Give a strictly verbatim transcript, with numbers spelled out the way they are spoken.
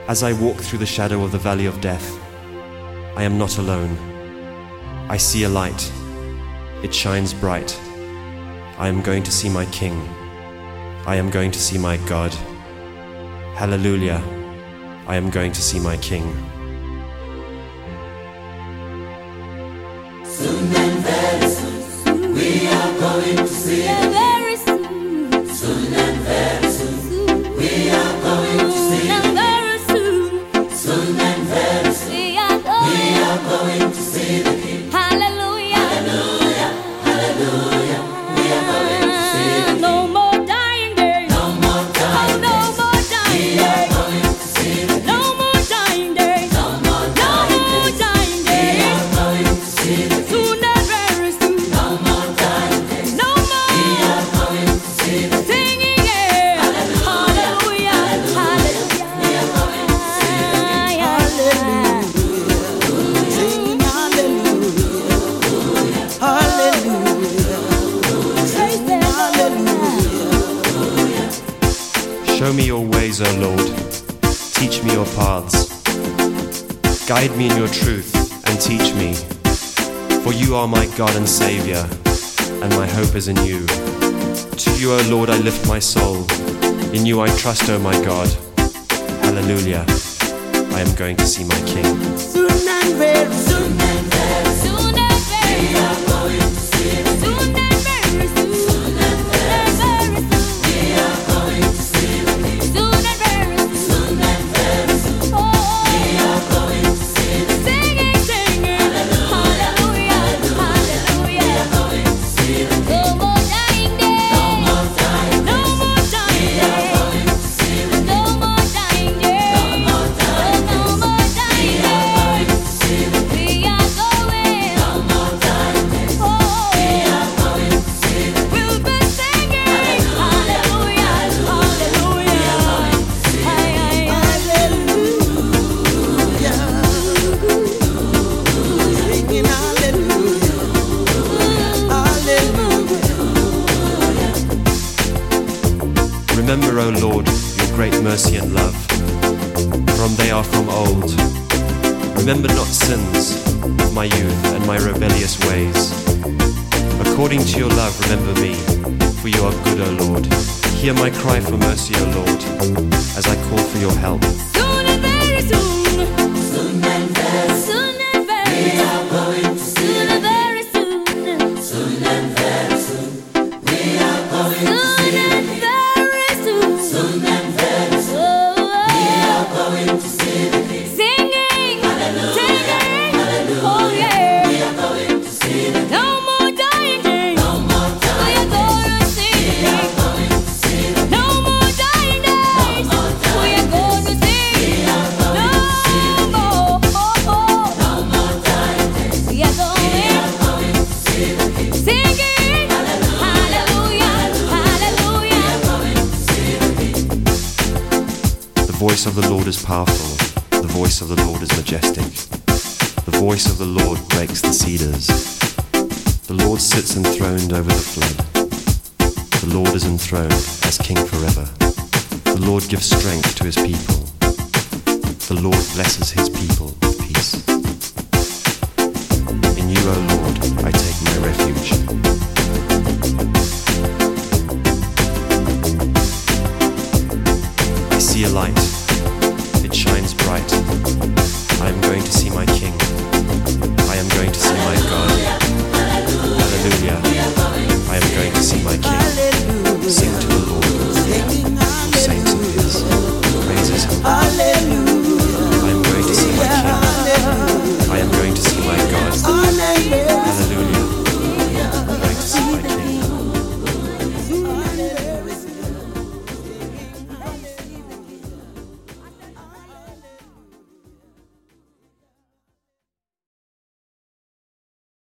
As I walk through the shadow of the valley of death, I am not alone. I see a light. It shines bright. I am going to see my King. I am going to see my God. Hallelujah. I am going to see my King. Soon and very soon, we are going to see the very soon. Soon and very soon, we are going to see the Very soon. Soon and very soon, We are going, we are going to see the King. hallelujah. Hallelujah, hallelujah, we are going to see the King. No more dying days. No more dying No days. more We dying are days. going to see the King. No more dying days. No more No dying more days. dying We days. are going to see the King. Soon and very soon. No more dying days. No We more are going to see the King. singing. Yeah. Hallelujah. Hallelujah. We are going to see the King. Sing hallelujah, hallelujah, sing hallelujah. Show me your ways, O Lord. Teach me your paths. Guide me in your truth and teach me. For you are my God and Savior, and my hope is in you. To you, O Lord, I lift my soul. In you I trust, O my God. Hallelujah. I am going to see my King. Soon and very soon, Soon and very soon. We are going to see the King. Soon and very soon. Soon and very soon, we are going to see the King. Soon and very soon. Soon and very soon, Oh, we are going to see the King. singing, singing. Hallelujah. Hallelujah. Going to see the King. No more dying days. No more dying No days. more dying We are days. going to see the King. No more dying days. No more dying No days. more We dying are going days. to see the King. We are going. No more dying days. Oh, We are going to see the King. we'll be singing. Hallelujah. Hallelujah. Aye, aye, aye. hallelujah, singing hallelujah, hallelujah. Remember, O Lord, your great mercy and love, from they are from old. Remember not sins of my youth and my rebellious ways. According to your love, remember me, for you are good, O Lord. Hear my cry for mercy, O Lord, as I call for your help. Soon and very soon. Soon and very soon, Soon and very we soon. are going to see Soon the and King. very soon. Soon and very soon, we are going to Soon see the and King. very soon. Soon and very soon, Oh, we are going to see the King. singing, Hallelujah, singing. hallelujah. Oh We yeah. are going to see the King. No more dying days. No more We dying are days. gonna see We the are King. going to see the King. No more dying days. more We dying are gonna see. We are going No to see the King. more. Oh, oh. No more dying days. We are We going. are going to see the King. Singing, hallelujah, hallelujah. Going to see the King. The voice of the Lord is powerful. The voice of the Lord is majestic. The voice of the Lord breaks the cedars. The Lord sits enthroned over the flood. The Lord is enthroned as King forever. The Lord gives strength to his people. The Lord blesses his people with peace. In you, O Lord, I take my refuge. I see a light. It shines bright. I am going to see my King. I am going to see my God. Hallelujah. I am going to see my King.